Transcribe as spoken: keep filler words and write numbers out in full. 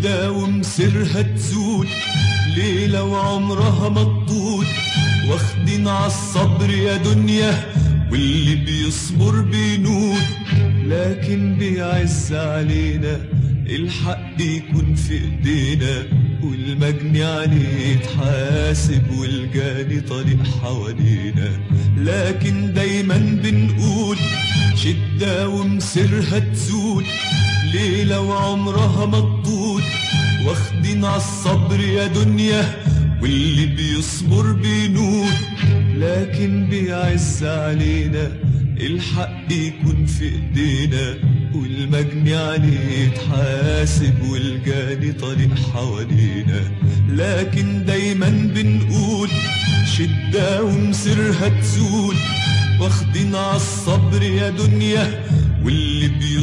شدة ومصيرها تزول، ليلة وعمرها ما تطول، واخدين عالصبر يا دنيا واللي بيصبر بينول. لكن بيعز علينا الحق يكون في ايدينا، والمجني عليه يتحاسب والجاني طريق حوالينا. لكن دايما بنقول شدة ومصيرها تزول، ليلة وعمرها ما تطول، واخدين عالصبر يا دنيا واللي بيصبر بينول. لكن بيعز علينا الحق يكون في ايدينا، والمجني عليه يتحاسب والجاني طريق حوالينا. لكن دايما بنقول شدة ومصيرها تزول، واخدين عالصبر يا دنيا واللي بيصبر